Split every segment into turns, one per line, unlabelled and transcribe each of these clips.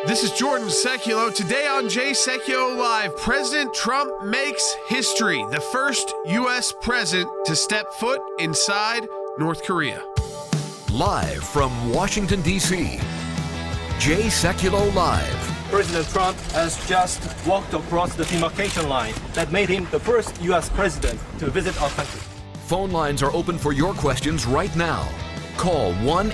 This is Jordan Seculo. Today on Jay Seculo Live, President Trump makes history. The first U.S. president to step foot inside North Korea.
Live from Washington, D.C., Jay Seculo Live.
President Trump has just walked across the demarcation line that made him the first U.S. president to visit our country.
Phone lines are open for your questions right now. Call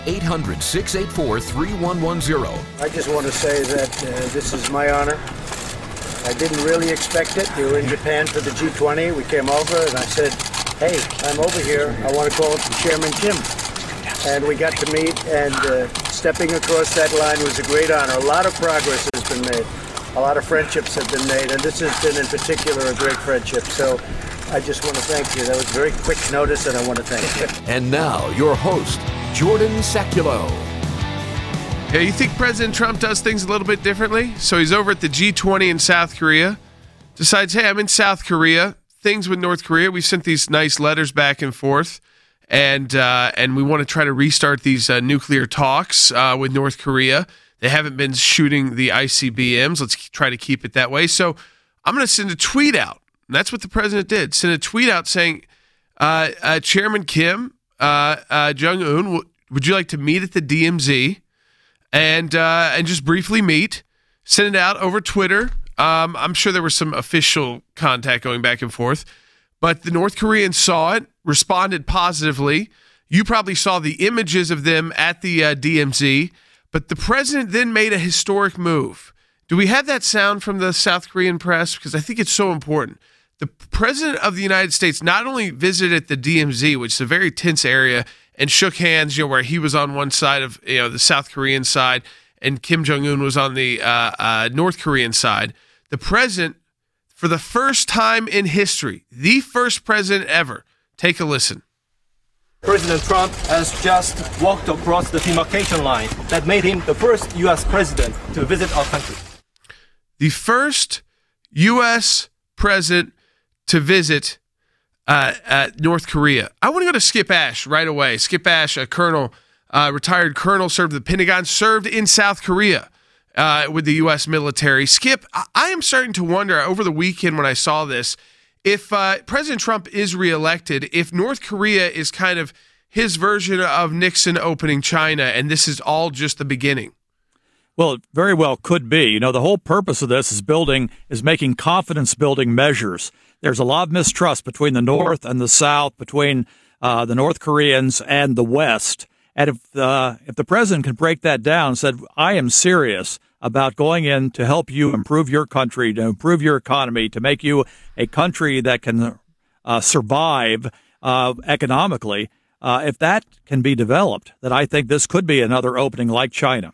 1-800-684-3110.
I just want to say that this is my honor. I didn't really expect it. We were in Japan for the G20. We came over and I said, hey, I'm over here. I want to call Chairman Kim. And we got to meet, and stepping across that line was a great honor. A lot of progress has been made. A lot of friendships have been made, and this has been in particular a great friendship. So I just want to thank you. That was very quick notice, and I want to thank you.
And now, your host, Jordan Seculo.
Yeah, you think President Trump does things a little bit differently? So he's over at the G20 in South Korea, decides, hey, I'm in South Korea, things with North Korea. We sent these nice letters back and forth, and we want to try to restart these nuclear talks with North Korea. They haven't been shooting the ICBMs. Let's try to keep it that way. So I'm going to send a tweet out. And that's what the president did. Send a tweet out saying, Chairman Kim Jong-un, would you like to meet at the DMZ and just briefly meet? Send it out over Twitter. I'm sure there was some official contact going back and forth, but the North Koreans saw it, responded positively. You probably saw the images of them at the DMZ, but the president then made a historic move. Do we have that sound from the South Korean press? Because I think it's so important. The president of the United States not only visited the DMZ, which is a very tense area, and shook hands, where he was on one side of the South Korean side and Kim Jong-un was on the North Korean side. The president, for the first time in history, the first president ever, take a listen.
President Trump has just walked across the demarcation line that made him the first U.S. president to visit our country.
The first U.S. president to visit North Korea. I want to go to Skip Ash right away. Skip Ash, a colonel, retired colonel, served at the Pentagon, served in South Korea with the U.S. military. Skip, I am starting to wonder over the weekend when I saw this, if President Trump is reelected, if North Korea is kind of his version of Nixon opening China, and this is all just the beginning.
Well, it very well could be. The whole purpose of this is making confidence-building measures. There's a lot of mistrust between the North and the South, between the North Koreans and the West. And if the president can break that down and said, I am serious about going in to help you improve your country, to improve your economy, to make you a country that can survive economically, if that can be developed, then I think this could be another opening like China.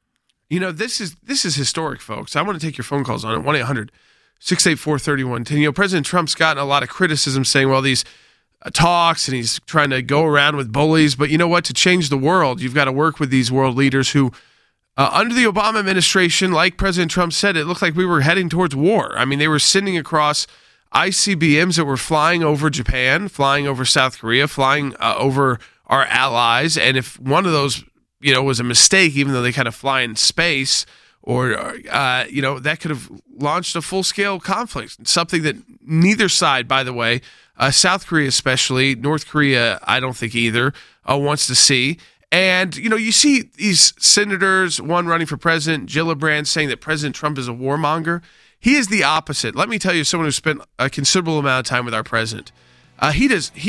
This is historic, folks. I want to take your phone calls on it, 1-800-684-3110. President Trump's gotten a lot of criticism saying, well, these talks, and he's trying to go around with bullies. But you know what? To change the world, you've got to work with these world leaders who, under the Obama administration, like President Trump said, it looked like we were heading towards war. I mean, they were sending across ICBMs that were flying over Japan, flying over South Korea, flying over our allies. And if one of those was a mistake, even though they kind of fly in space, or, that could have launched a full-scale conflict, something that neither side, by the way, South Korea especially, North Korea, I don't think either, wants to see. And, you see these senators, one running for president, Gillibrand, saying that President Trump is a warmonger. He is the opposite. Let me tell you, someone who spent a considerable amount of time with our president. He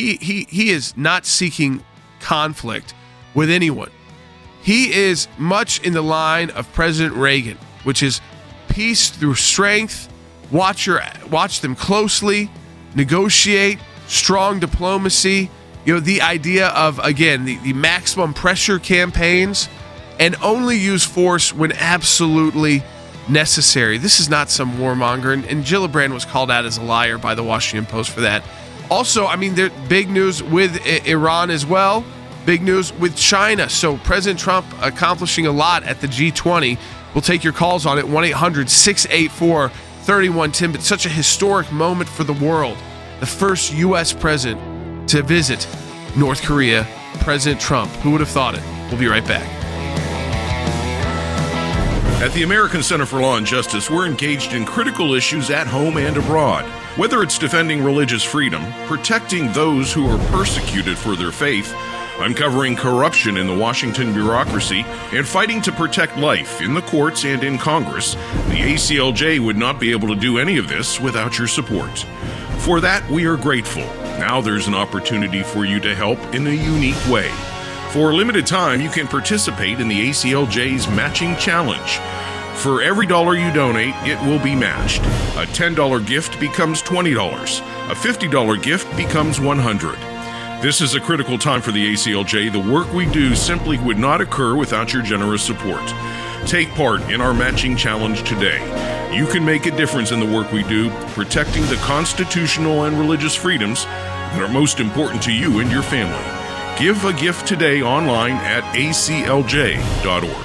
is not seeking conflict with anyone. He is much in the line of President Reagan, which is peace through strength, watch them closely, negotiate, strong diplomacy, the idea of, again, the maximum pressure campaigns, and only use force when absolutely necessary. This is not some warmonger, and Gillibrand was called out as a liar by the Washington Post for that. Also, there's big news with Iran as well. Big news with China. So President Trump accomplishing a lot at the G20. We'll take your calls on it, 1-800-684-3110. But such a historic moment for the world. The first U.S. president to visit North Korea, President Trump. Who would have thought it? We'll be right back.
At the American Center for Law and Justice, we're engaged in critical issues at home and abroad. Whether it's defending religious freedom, protecting those who are persecuted for their faith, uncovering corruption in the Washington bureaucracy, and fighting to protect life in the courts and in Congress, the ACLJ would not be able to do any of this without your support. For that, we are grateful. Now there's an opportunity for you to help in a unique way. For a limited time, you can participate in the ACLJ's Matching Challenge. For every dollar you donate, it will be matched. A $10 gift becomes $20. A $50 gift becomes $100. This is a critical time for the ACLJ. The work we do simply would not occur without your generous support. Take part in our Matching Challenge today. You can make a difference in the work we do, protecting the constitutional and religious freedoms that are most important to you and your family. Give a gift today online at aclj.org.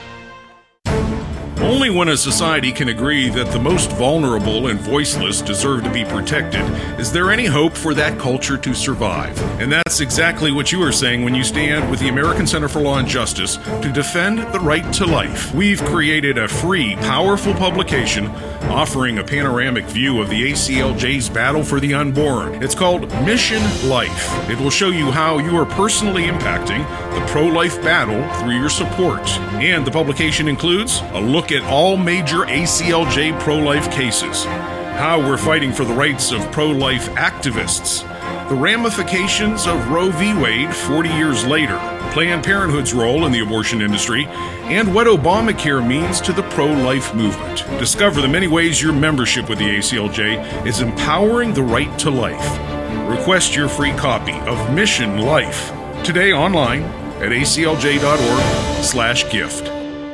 Only when a society can agree that the most vulnerable and voiceless deserve to be protected is there any hope for that culture to survive. And that's exactly what you are saying when you stand with the American Center for Law and Justice to defend the right to life. We've created a free, powerful publication offering a panoramic view of the ACLJ's battle for the unborn. It's called Mission Life. It will show you how you are personally impacting the pro-life battle through your support. And the publication includes a look at all major ACLJ pro-life cases, how we're fighting for the rights of pro-life activists, the ramifications of Roe v. Wade 40 years later, Planned Parenthood's role in the abortion industry, and what Obamacare means to the pro-life movement. Discover the many ways your membership with the ACLJ is empowering the right to life. Request your free copy of Mission Life today online at aclj.org/gift.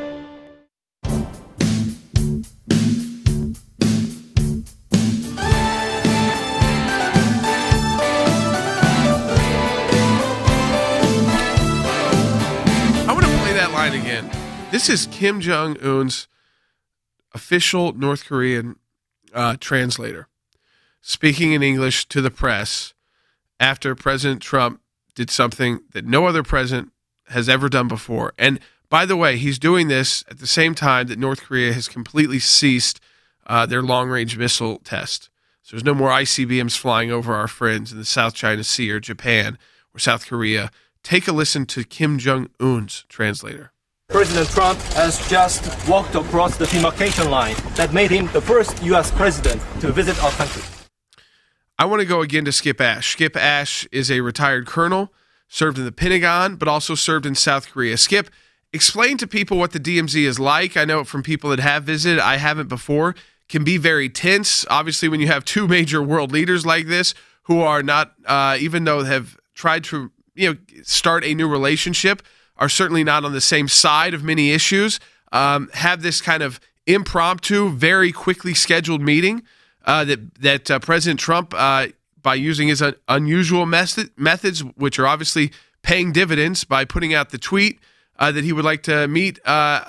Again, this is Kim Jong-un's official North Korean translator speaking in English to the press after President Trump did something that no other president has ever done before. And by the way, he's doing this at the same time that North Korea has completely ceased their long-range missile test. So there's no more ICBMs flying over our friends in the South China Sea or Japan or South Korea. Take a listen to Kim Jong-un's translator.
President Trump has just walked across the demarcation line that made him the first U.S. president to visit our country.
I want to go again to Skip Ash. Skip Ash is a retired colonel, served in the Pentagon, but also served in South Korea. Skip, explain to people what the DMZ is like. I know from people that have visited, I haven't before, can be very tense. Obviously, when you have two major world leaders like this who are not, even though have tried to start a new relationship, are certainly not on the same side of many issues, have this kind of impromptu, very quickly scheduled meeting that President Trump, by using his unusual methods, which are obviously paying dividends, by putting out the tweet that he would like to meet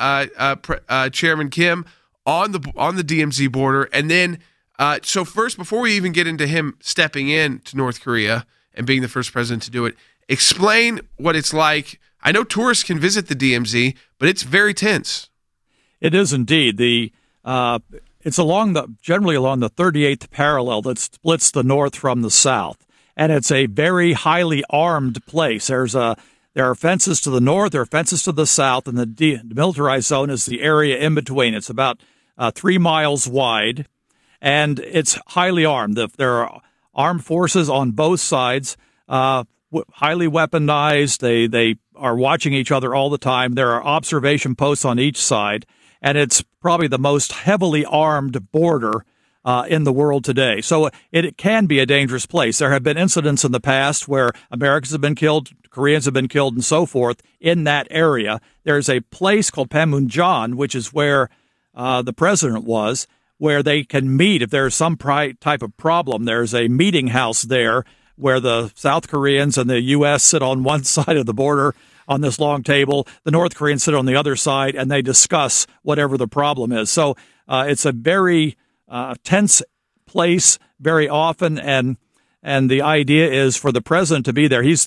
Chairman Kim on the DMZ border. And then, so first, before we even get into him stepping in to North Korea and being the first president to do it, explain what it's like. I know tourists can visit the DMZ, but it's very tense.
It is indeed. It's generally along the 38th parallel that splits the north from the south, and it's a very highly armed place. There are fences to the north, there are fences to the south, and the demilitarized zone is the area in between. It's about 3 miles wide, and it's highly armed. There are armed forces on both sides, highly weaponized. They are watching each other all the time. There are observation posts on each side, and it's probably the most heavily armed border in the world today. So it can be a dangerous place. There have been incidents in the past where Americans have been killed, Koreans have been killed, and so forth in that area. There's a place called Panmunjom, which is where the president was, where they can meet if there's some type of problem. There's a meeting house there where the South Koreans and the U.S. sit on one side of the border on this long table. The North Koreans sit on the other side, and they discuss whatever the problem is. So it's a very tense place very often, and the idea is for the president to be there. He's the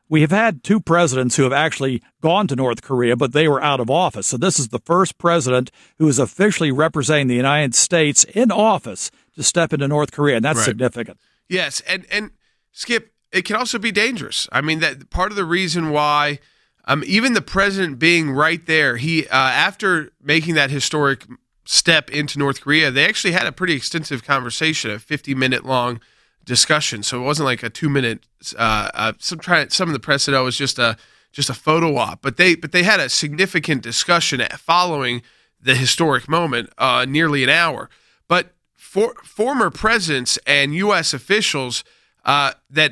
we have had two presidents who have actually gone to North Korea, but they were out of office. So this is the first president who is officially representing the United States in office to step into North Korea, and that's significant.
Yes, and Skip, it can also be dangerous. I mean, that part of the reason why even the president being right there, he after making that historic step into North Korea, they actually had a pretty extensive conversation, a 50-minute long discussion. So it wasn't like a 2-minute. Some of the press said, "Oh, it was just a photo op," but they had a significant discussion following the historic moment, nearly an hour. But former presidents and U.S. officials that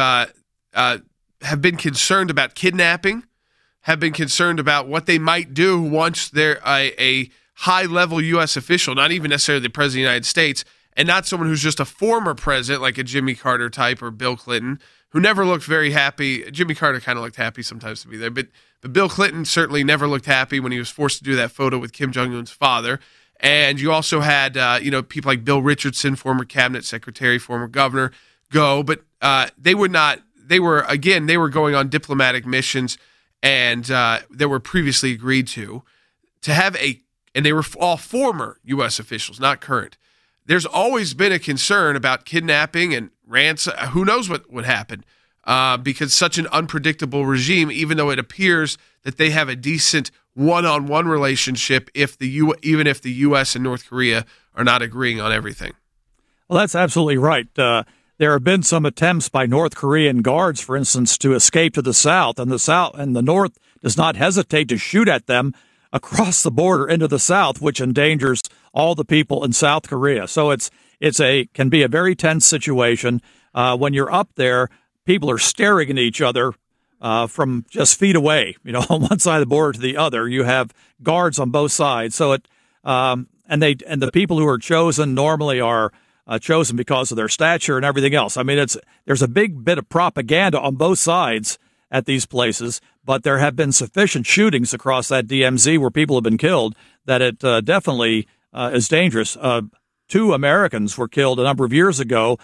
have been concerned about kidnapping, have been concerned about what they might do once they're a high-level U.S. official, not even necessarily the president of the United States, and not someone who's just a former president like a Jimmy Carter type or Bill Clinton, who never looked very happy. Jimmy Carter kind of looked happy sometimes to be there, but Bill Clinton certainly never looked happy when he was forced to do that photo with Kim Jong-un's father. And you also had people like Bill Richardson, former cabinet secretary, former governor, go, but they would not. They were going on diplomatic missions, and they were previously agreed to have and they were all former U.S. officials, not current. There's always been a concern about kidnapping and ransom. Who knows what would happen because such an unpredictable regime, even though it appears that they have a decent one-on-one relationship even if the U.S. and North Korea are not agreeing on everything.
Well, that's absolutely right. There have been some attempts by North Korean guards, for instance, to escape to the south, and the North does not hesitate to shoot at them across the border into the south, which endangers all the people in South Korea. So it can be a very tense situation. When you're up there, people are staring at each other from just feet away. On one side of the border to the other, you have guards on both sides. So and the people who are chosen normally are chosen because of their stature and everything else. I mean, there's a big bit of propaganda on both sides at these places, but there have been sufficient shootings across that DMZ where people have been killed that it definitely is dangerous. 2 Americans were killed a number of years ago,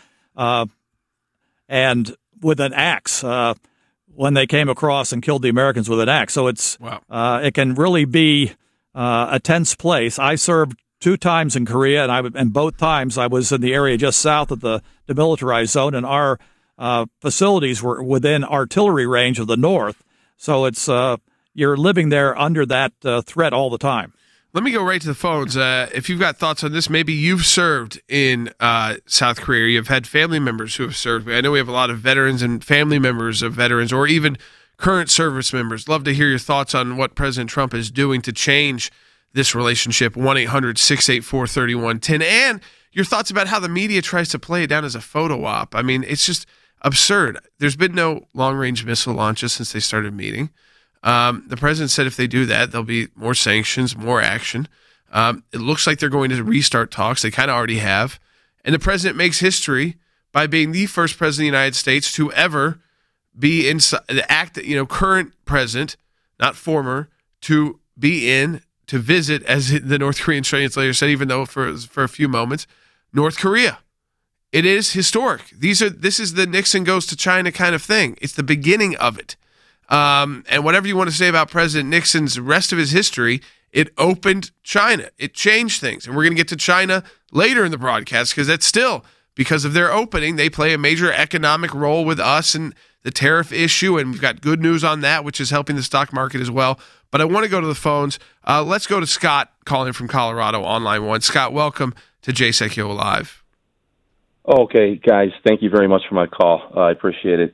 and with an axe when they came across and killed the Americans with an axe. So it can really be a tense place. I served 2 times in Korea, and both times I was in the area just south of the demilitarized zone, and our facilities were within artillery range of the North. So you're living there under that threat all the time.
Let me go right to the phones. If you've got thoughts on this, maybe you've served in South Korea. You've had family members who have served. I know we have a lot of veterans and family members of veterans, or even current service members. Love to hear your thoughts on what President Trump is doing to change this relationship. 1-800-684-3110. And your thoughts about how the media tries to play it down as a photo op. I mean, it's just absurd. There's been no long-range missile launches since they started meeting. The president said if they do that, there'll be more sanctions, more action. It looks like they're going to restart talks. They kind of already have. And the president makes history by being the first president of the United States to ever be inside the current president, not former, to visit, as the North Korean translator said, even though for a few moments, North Korea. It is historic. This is the Nixon goes to China kind of thing. It's the beginning of it. And whatever you want to say about President Nixon's rest of his history, it opened China. It changed things. And we're going to get to China later in the broadcast because that's still, because of their opening, they play a major economic role with us and the tariff issue. And we've got good news on that, which is helping the stock market as well. But I want to go to the phones. Let's go to Scott calling from Colorado on line 1. Scott, welcome to JSECO Live.
Okay, guys, thank you very much for my call. I appreciate it.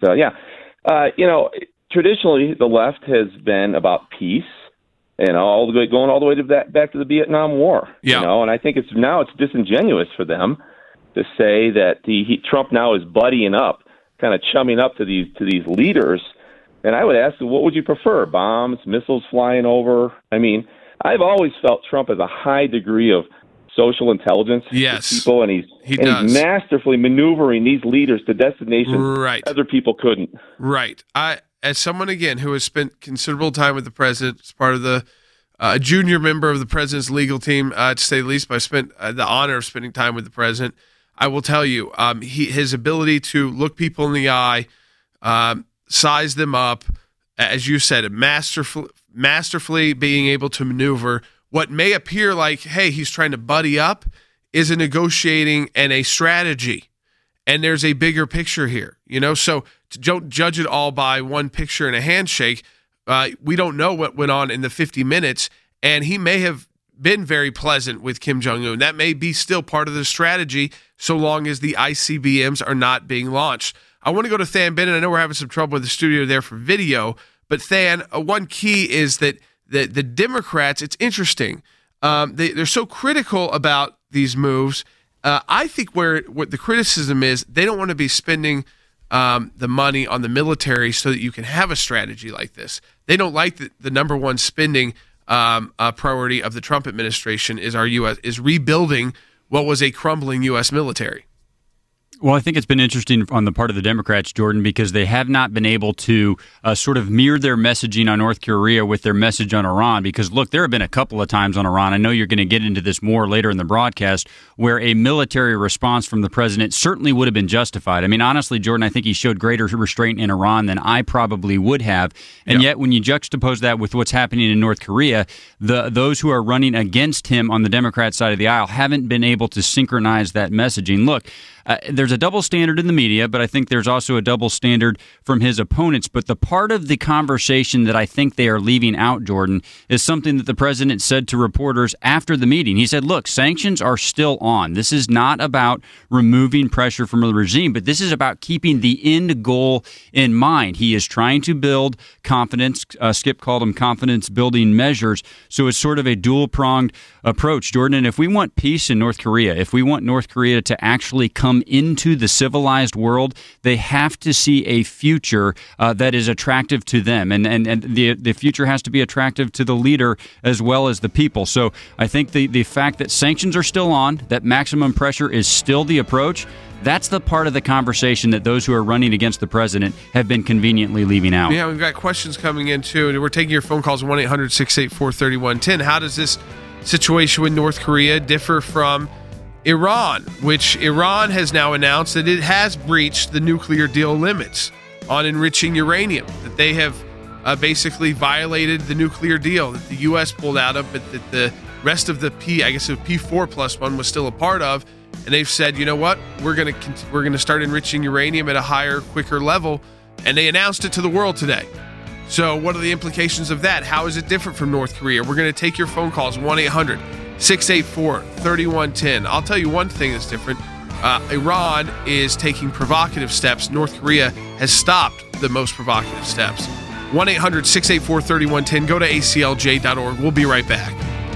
Traditionally, the left has been about peace, going all the way to back to the Vietnam War.
Yeah.
And I think it's disingenuous for them to say that Trump now is buddying up, kind of chumming up to these leaders. And I would ask, what would you prefer? Bombs, missiles flying over? I mean, I've always felt Trump has a high degree of social intelligence
yes.
with people, and he's masterfully maneuvering these leaders to destinations other people couldn't.
Right. As someone, again, who has spent considerable time with the president, as part of the junior member of the president's legal team, to say the least, but I spent the honor of spending time with the president, I will tell you, his ability to look people in the eye, size them up, as you said, masterfully being able to maneuver what may appear like, hey, he's trying to buddy up, is a negotiating and a strategy. And there's a bigger picture here, so don't judge it all by one picture and a handshake. We don't know what went on in the 50 minutes, and he may have been very pleasant with Kim Jong-un. That may be still part of the strategy, so long as the ICBMs are not being launched. I want to go to Than Bennett. I know we're having some trouble with the studio there for video, but Than, one key is that the Democrats, it's interesting, they're so critical about these moves. I think what the criticism is, they don't want to be spending the money on the military so that you can have a strategy like this. They don't like the number one spending priority of the Trump administration is rebuilding what was a crumbling U.S. military.
Well, I think it's been interesting on the part of the Democrats, Jordan, because they have not been able to sort of mirror their messaging on North Korea with their message on Iran. Because, look, there have been a couple of times on Iran, I know you're going to get into this more later in the broadcast, where a military response from the president certainly would have been justified. I mean, honestly, Jordan, I think he showed greater restraint in Iran than I probably would have. And yet, when you juxtapose that with what's happening in North Korea, those who are running against him on the Democrat side of the aisle haven't been able to synchronize that messaging. Look, there's a double standard in the media, but I think there's also a double standard from his opponents. But the part of the conversation that I think they are leaving out, Jordan, is something that the president said to reporters after the meeting. He said, look, sanctions are still on. This is not about removing pressure from the regime, but this is about keeping the end goal in mind. He is trying to build confidence. Skip called them confidence-building measures. So it's sort of a dual-pronged approach, Jordan. And if we want peace in North Korea, if we want North Korea to actually come into the civilized world, they have to see a future that is attractive to them. And the future has to be attractive to the leader as well as the people. So I think the fact that sanctions are still on, that maximum pressure is still the approach, that's the part of the conversation that those who are running against the president have been conveniently leaving out.
Yeah, we've got questions coming in, too. And we're taking your phone calls, 1-800-684-3110. How does this situation with North Korea differ from Iran, which Iran has now announced that it has breached the nuclear deal limits on enriching uranium, that they have basically violated the nuclear deal that the U.S. pulled out of, but that the rest of the P4 plus one was still a part of. And they've said, you know what, we're going to start enriching uranium at a higher, quicker level. And they announced it to the world today. So what are the implications of that? How is it different from North Korea? We're going to take your phone calls, 1-800-684-3110. I'll tell you one thing that's different. Iran is taking provocative steps. North Korea has stopped the most provocative steps. 1-800-684-3110. Go to aclj.org. We'll be right back.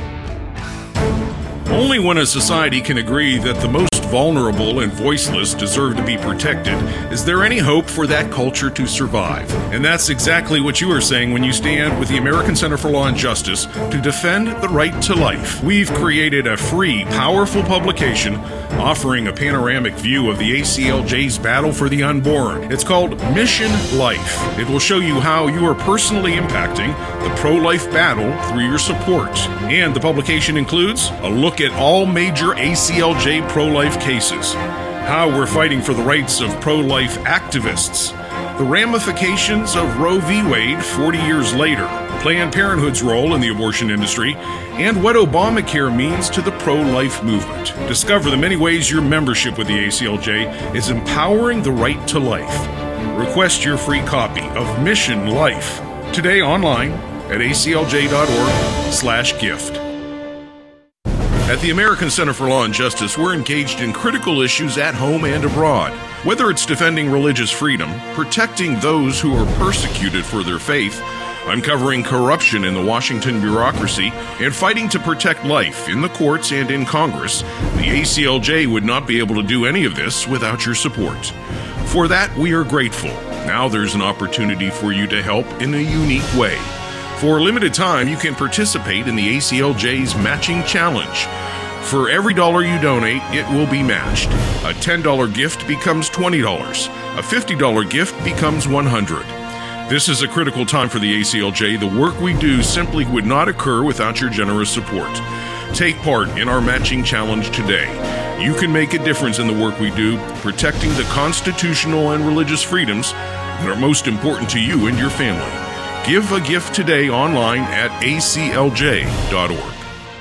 Only when a society can agree that the most vulnerable and voiceless deserve to be protected is there any hope for that culture to survive. And that's exactly what you are saying when you stand with the American Center for Law and Justice to defend the right to life. We've created a free, powerful publication offering a panoramic view of the ACLJ's battle for the unborn. It's called Mission Life. It will show you how you are personally impacting the pro-life battle through your support. And the publication includes a look at all major ACLJ pro-life cases, how we're fighting for the rights of pro-life activists, the ramifications of Roe v. Wade 40 years later, Planned Parenthood's role in the abortion industry, and what Obamacare means to the pro-life movement. Discover the many ways your membership with the ACLJ is empowering the right to life. Request your free copy of Mission Life today online at aclj.org/gift. At the American Center for Law and Justice, we're engaged in critical issues at home and abroad. Whether it's defending religious freedom, protecting those who are persecuted for their faith, uncovering corruption in the Washington bureaucracy, and fighting to protect life in the courts and in Congress, the ACLJ would not be able to do any of this without your support. For that, we are grateful. Now there's an opportunity for you to help in a unique way. For a limited time, you can participate in the ACLJ's Matching Challenge. For every dollar you donate, it will be matched. A $10 gift becomes $20. A $50 gift becomes $100. This is a critical time for the ACLJ. The work we do simply would not occur without your generous support. Take part in our Matching Challenge today. You can make a difference in the work we do, protecting the constitutional and religious freedoms that are most important to you and your family. Give a gift today online at aclj.org.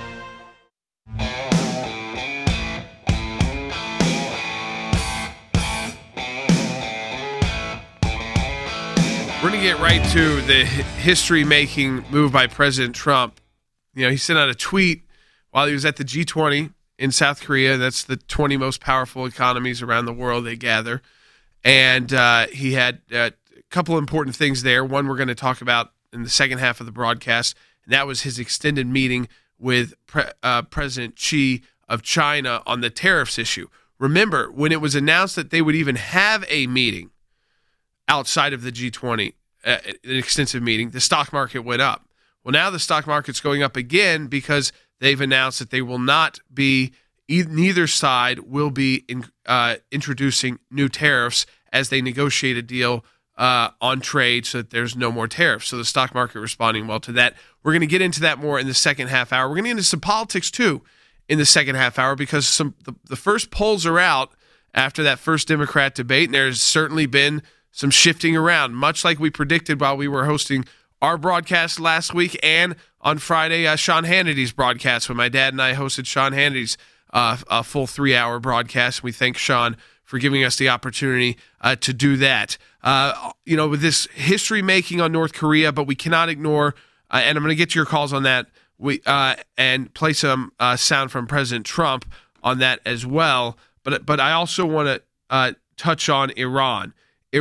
We're going to get right to the history-making move by President Trump. You know, he sent out a tweet while he was at the G20 in South Korea. That's the 20 most powerful economies around the world they gather. And he had a couple important things there. One we're going to talk about in the second half of the broadcast, and that was his extended meeting with President Xi of China on the tariffs issue. Remember, when it was announced that they would even have a meeting outside of the G20, an extensive meeting, the stock market went up. Well, now the stock market's going up again because they've announced that they will not be, neither side will be introducing new tariffs as they negotiate a deal on trade so that there's no more tariffs. So the stock market responding well to that. We're going to get into that more in the second half hour. We're going to get into some politics too in the second half hour because the first polls are out after that first Democrat debate, and there's certainly been some shifting around, much like we predicted while we were hosting our broadcast last week and on Friday, Sean Hannity's broadcast when my dad and I hosted Sean Hannity's a full 3-hour broadcast. We thank Sean for giving us the opportunity to do that. With this history making on North Korea, but we cannot ignore, and I'm going to get to your calls on that, and play some sound from President Trump on that as well. But I also want to touch on Iran.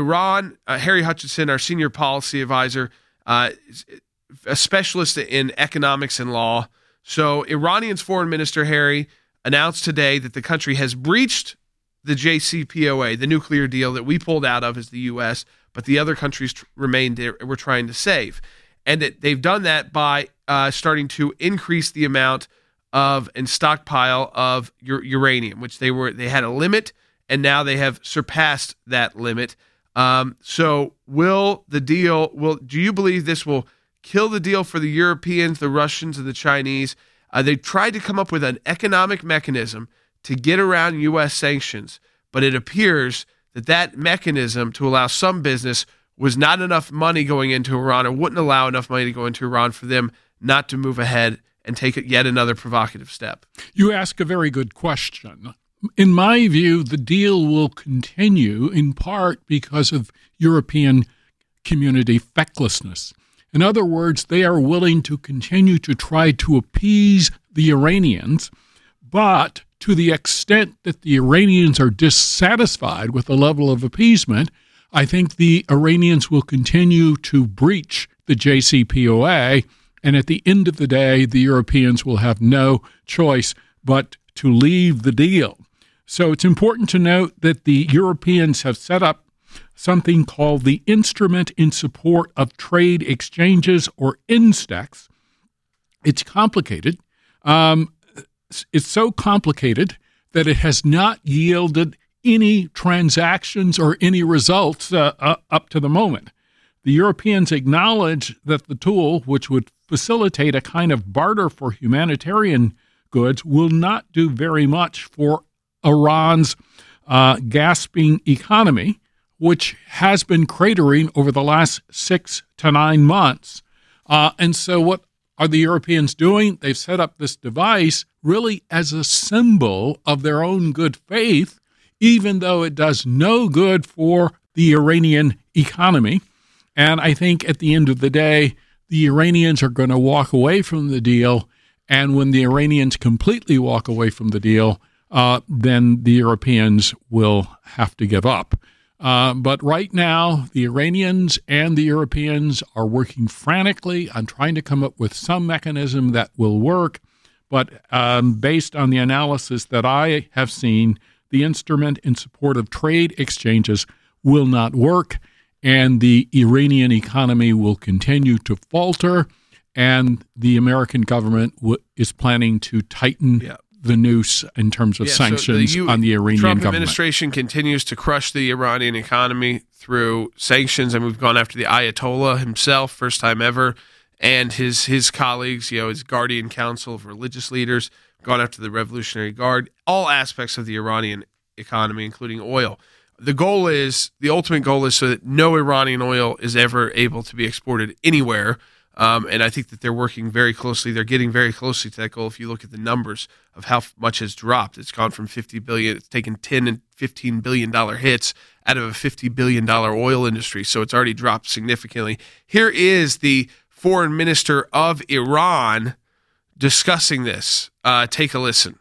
Harry Hutchinson, our senior policy advisor, a specialist in economics and law. So Iranian's foreign minister, Harry, announced today that the country has breached the JCPOA, the nuclear deal that we pulled out of as the U.S., but the other countries remained there. We're trying to save. And that they've done that by starting to increase the amount of and stockpile of uranium, which they had a limit, and now they have surpassed that limit. So do you believe this will kill the deal for the Europeans, the Russians, and the Chinese? They tried to come up with an economic mechanism to get around U.S. sanctions, but it appears that mechanism to allow some business was not enough money going into Iran, or wouldn't allow enough money to go into Iran for them not to move ahead and take yet another provocative step.
You ask a very good question. In my view, the deal will continue in part because of European community fecklessness. In other words, they are willing to continue to try to appease the Iranians, but to the extent that the Iranians are dissatisfied with the level of appeasement, I think the Iranians will continue to breach the JCPOA, and at the end of the day, the Europeans will have no choice but to leave the deal. So it's important to note that the Europeans have set up something called the Instrument in Support of Trade Exchanges, or INSTEX. It's complicated. It's so complicated that it has not yielded any transactions or any results up to the moment. The Europeans acknowledge that the tool, which would facilitate a kind of barter for humanitarian goods, will not do very much for Iran's gasping economy, which has been cratering over the last 6 to 9 months. And so what are the Europeans doing? They've set up this device really as a symbol of their own good faith, even though it does no good for the Iranian economy. And I think at the end of the day, the Iranians are going to walk away from the deal. And when the Iranians completely walk away from the deal, then the Europeans will have to give up. But right now, the Iranians and the Europeans are working frantically on trying to come up with some mechanism that will work. But based on the analysis that I have seen, the Instrument in Support of Trade Exchanges will not work, and the Iranian economy will continue to falter, and the American government is planning to tighten the noose in terms of sanctions on the Iranian government.
The Trump administration continues to crush the Iranian economy through sanctions, and we've gone after the Ayatollah himself, first time ever, and his colleagues, his Guardian Council of Religious Leaders, gone after the Revolutionary Guard, all aspects of the Iranian economy, including oil. The ultimate goal is so that no Iranian oil is ever able to be exported anywhere. And I think that they're working very closely. They're getting very closely to that goal. If you look at the numbers of how much has dropped, it's gone from $50 billion. It's taken $10 and $15 billion hits out of a $50 billion oil industry. So it's already dropped significantly. Here is the foreign minister of Iran discussing this. Take a listen.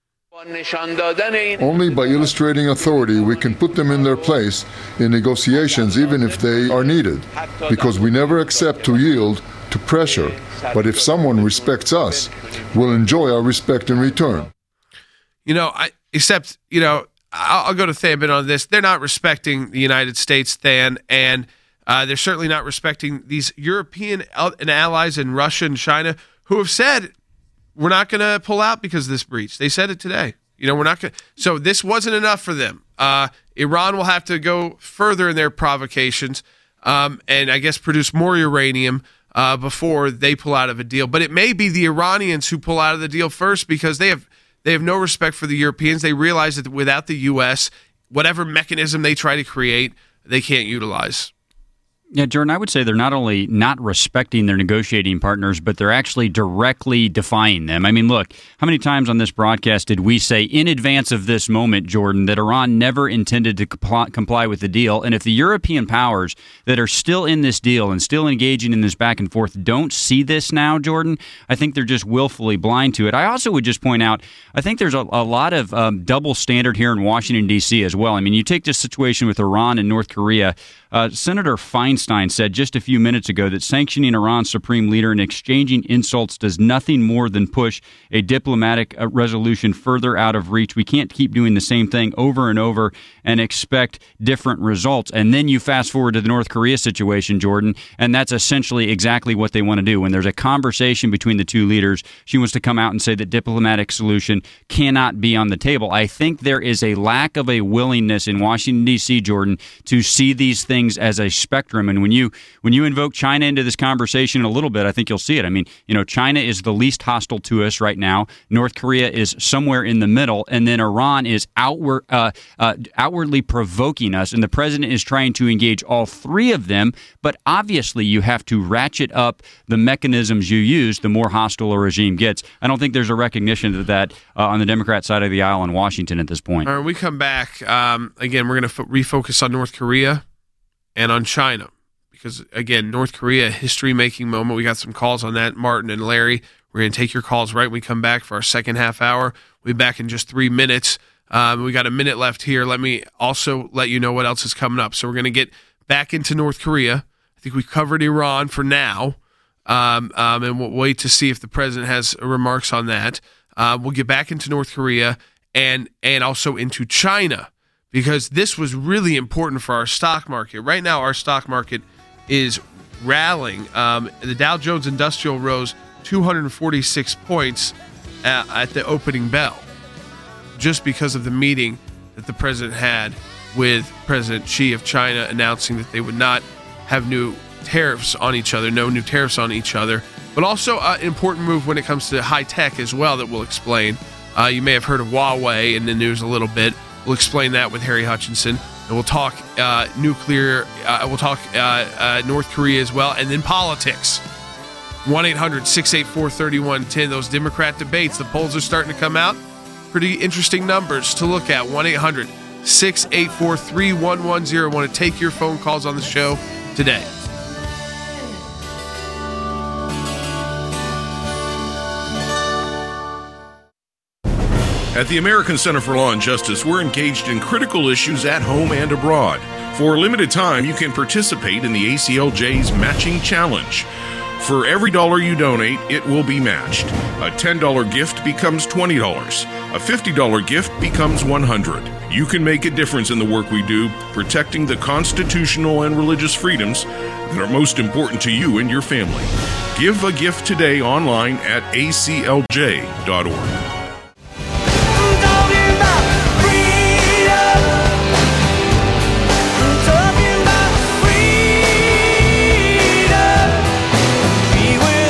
Only by illustrating authority we can put them in their place in negotiations, even if they are needed, because we never accept to yield to pressure. But if someone respects us, we'll enjoy our respect in return.
I'll go to Than a bit on this. They're not respecting the United States, Than, and they're certainly not respecting these European and allies in Russia and China who have said, we're not going to pull out because of this breach. They said it today. We're not going to. So this wasn't enough for them. Iran will have to go further in their provocations and I guess produce more uranium before they pull out of a deal. But it may be the Iranians who pull out of the deal first because they have no respect for the Europeans. They realize that without the U.S., whatever mechanism they try to create, they can't utilize.
Yeah, Jordan, I would say they're not only not respecting their negotiating partners, but they're actually directly defying them. I mean, look, how many times on this broadcast did we say in advance of this moment, Jordan, that Iran never intended to comply with the deal? And if the European powers that are still in this deal and still engaging in this back and forth don't see this now, Jordan, I think they're just willfully blind to it. I also would just point out, I think there's a lot of double standard here in Washington, D.C. as well. I mean, you take this situation with Iran and North Korea. Senator Feinstein said just a few minutes ago that sanctioning Iran's supreme leader and exchanging insults does nothing more than push a diplomatic resolution further out of reach. We can't keep doing the same thing over and over and expect different results. And then you fast forward to the North Korea situation, Jordan, and that's essentially exactly what they want to do. When there's a conversation between the two leaders, she wants to come out and say that diplomatic solution cannot be on the table. I think there is a lack of a willingness in Washington, D.C., Jordan, to see these things as a spectrum. And when you invoke China into this conversation a little bit, I think you'll see it. I mean, China is the least hostile to us right now. North Korea is somewhere in the middle, and then Iran is outwardly provoking us, and the president is trying to engage all three of them. But obviously, you have to ratchet up the mechanisms you use the more hostile a regime gets. I don't think there's a recognition of that on the Democrat side of the aisle in Washington at this point.
All right, when we come back, again, we're going to refocus on North Korea and on China, because, again, North Korea, history-making moment. We got some calls on that, Martin and Larry. We're going to take your calls right when we come back for our second half hour. We'll be back in just 3 minutes. We got a minute left here. Let me also let you know what else is coming up. So we're going to get back into North Korea. I think we've covered Iran for now, and we'll wait to see if the president has remarks on that. We'll get back into North Korea and also into China, because this was really important for our stock market. Right now, our stock market is rallying. The Dow Jones Industrial rose 246 points at the opening bell, just because of the meeting that the president had with President Xi of China, announcing that they would not have new tariffs on each other, no new tariffs on each other, but also an important move when it comes to high tech as well that we'll explain. You may have heard of Huawei in the news a little bit. We'll explain that with Harry Hutchinson, and we'll talk nuclear. We'll talk North Korea as well, and then politics. 1-800-684-3110. Those Democrat debates, the polls are starting to come out. Pretty interesting numbers to look at. 1-800-684-3110. Want to take your phone calls on the show today.
At the American Center for Law and Justice, we're engaged in critical issues at home and abroad. For a limited time, you can participate in the ACLJ's Matching Challenge. For every dollar you donate, it will be matched. A $10 gift becomes $20. A $50 gift becomes $100. You can make a difference in the work we do, protecting the constitutional and religious freedoms that are most important to you and your family. Give a gift today online at aclj.org.
We will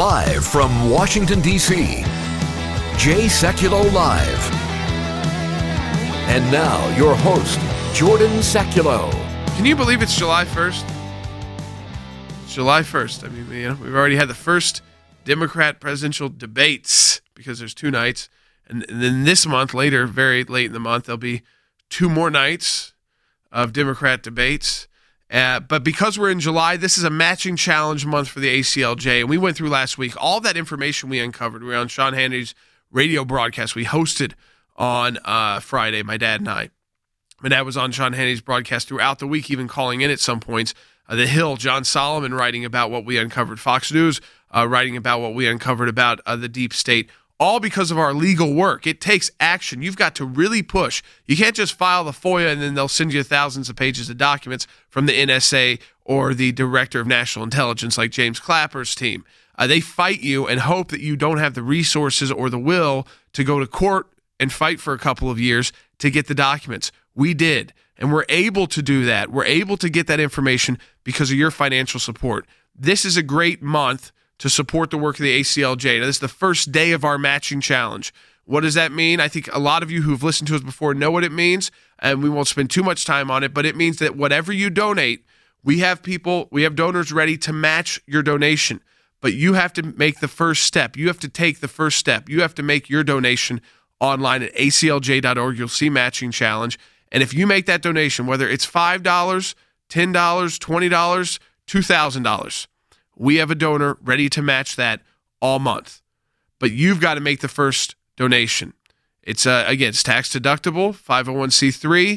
Live from Washington, D.C., Jay Sekulow Live. And now, your host, Jordan Sekulow.
Can you believe it's July 1st? It's July 1st. I mean, we've already had the first Democrat presidential debates because there's 2 nights. And then this month, later, very late in the month, there'll be 2 more nights of Democrat debates. But because we're in July, this is a matching challenge month for the ACLJ. And we went through last week all that information we uncovered. We were on Sean Hannity's radio broadcast we hosted on Friday, my dad and I. My dad was on Sean Hannity's broadcast throughout the week, even calling in at some points. The Hill, John Solomon writing about what we uncovered. Fox News writing about what we uncovered about the deep state. All because of our legal work. It takes action. You've got to really push. You can't just file the FOIA and then they'll send you thousands of pages of documents from the NSA or the Director of National Intelligence like James Clapper's team. They fight you and hope that you don't have the resources or the will to go to court and fight for a couple of years to get the documents. We did, and we're able to do that. We're able to get that information because of your financial support. This is a great month to support the work of the ACLJ. Now, this is the first day of our matching challenge. What does that mean? I think a lot of you who've listened to us before know what it means, and we won't spend too much time on it, but it means that whatever you donate, we have donors ready to match your donation. But you have to make the first step. You have to take the first step. You have to make your donation online at aclj.org. You'll see Matching Challenge. And if you make that donation, whether it's $5, $10, $20, $2,000, we have a donor ready to match that all month. But you've got to make the first donation. It's, again, it's tax deductible, 501c3.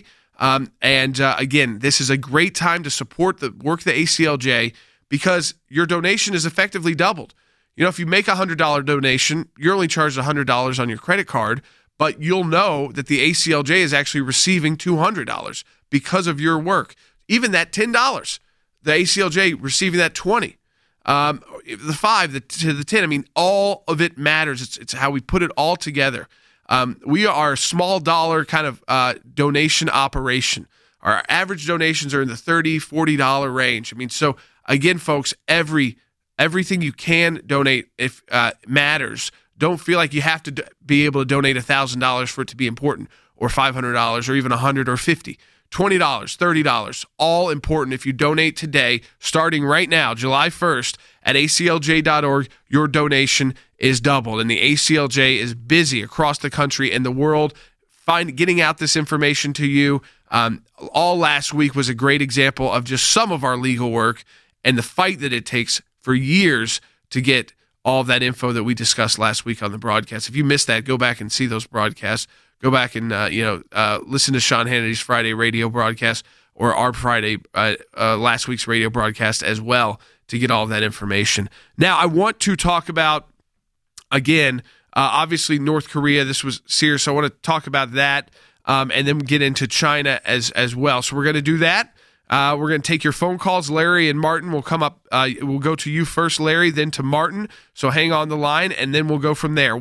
Again, this is a great time to support the work of the ACLJ because your donation is effectively doubled. You know, if you make a $100 donation, you're only charged $100 on your credit card, but you'll know that the ACLJ is actually receiving $200 because of your work. Even that $10, the ACLJ receiving that $20. The 5 to the 10, I mean, all of it matters. It's how we put it all together. We are a small dollar kind of donation operation. Our average donations are in the $30, $40 range. I mean, so again, folks, everything you can donate if matters. Don't feel like you have to be able to donate $1,000 for it to be important, or $500, or even $100 or $50. $20, $30, all important. If you donate today, starting right now, July 1st, at aclj.org, your donation is doubled. And the ACLJ is busy across the country and the world getting out this information to you. All last week was a great example of just some of our legal work and the fight that it takes for years to get all of that info that we discussed last week on the broadcast. If you missed that, go back and see those broadcasts. Go back and listen to Sean Hannity's Friday radio broadcast or our Friday last week's radio broadcast as well to get all of that information. Now, I want to talk about, again, obviously North Korea. This was serious, so I want to talk about that and then get into China as well. So we're going to do that. We're going to take your phone calls. Larry and Martin will come up. We'll go to you first, Larry, then to Martin. So hang on the line, and then we'll go from there.